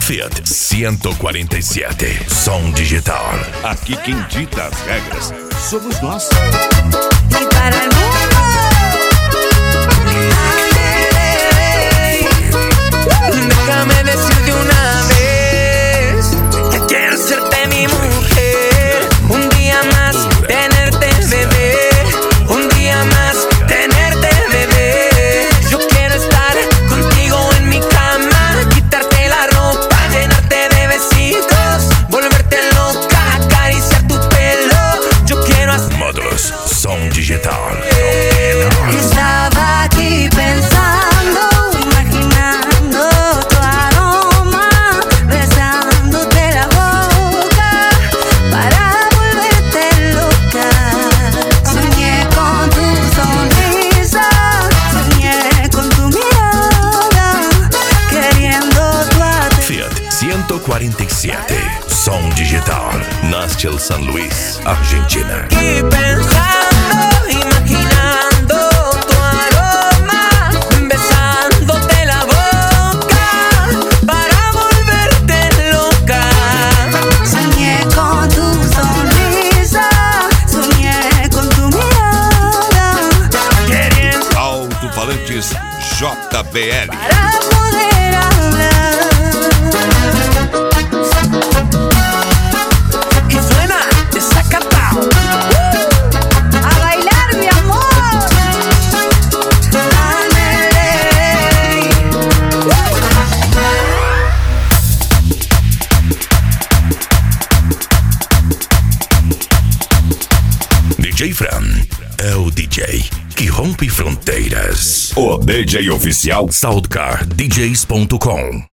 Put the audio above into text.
Fiat 147, som digital. Aqui quem dita as regras somos nós. Y para el mundo, déjame decirte una vez que quiero serte mi mujer. Un día más tenerte, bebé. Un día más tenerte, bebé. Yo quiero estar contigo en mi cama, quitarte la ropa, llenarte de besitos, volverte loca, acariciar tu pelo. Yo quiero hacer Módulos, som digital. Estaba aquí pensando, imaginando tu aroma, besándote la boca para volverte loca. Soñé con tu sonrisa, soñé con tu mirada, queriendo tu atención. Fiat 147, som digital. Nastil San Luis, Argentina. Y pensando, imaginando tu aroma, besándote la boca para volverte loca. Soñé con tu sonrisa, soñé con tu mirada, queriendo Alto-falantes JBL. para poder hablar. Y suena desacatado. A bailar, mi amor. Dale. DJ Fran é o DJ que rompe fronteiras. O DJ oficial Soundcardjs.com